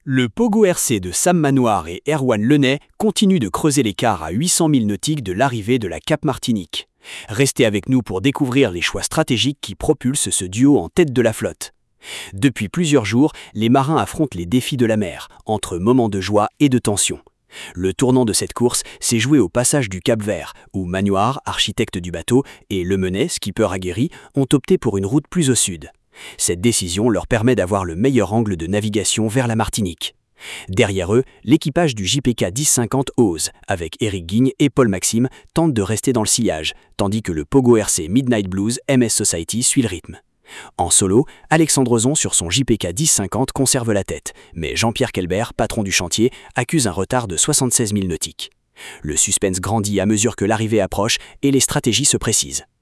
Le Pogo RC de Sam Manoir et Erwan Lenay continue de creuser l'écart à 800 milles nautiques de l'arrivée de la Cap Martinique. Restez avec nous pour découvrir les choix stratégiques qui propulsent ce duo en tête de la flotte. Depuis plusieurs jours, les marins affrontent les défis de la mer, entre moments de joie et de tension. Le tournant de cette course s'est joué au passage du Cap-Vert, où Manoir, architecte du bateau, et Lemenay, skipper aguerri, ont opté pour une route plus au sud. Cette décision leur permet d'avoir le meilleur angle de navigation vers la Martinique. Derrière eux, l'équipage du JPK 1050 ose, avec Éric Guigne et Paul Maxime, tente de rester dans le sillage, tandis que le Pogo RC Midnight Blues MS Society suit le rythme. En solo, Alexandre Zon sur son JPK 1050 conserve la tête, mais Jean-Pierre Kelbert, patron du chantier, accuse un retard de 76 milles nautiques. Le suspense grandit à mesure que l'arrivée approche et les stratégies se précisent.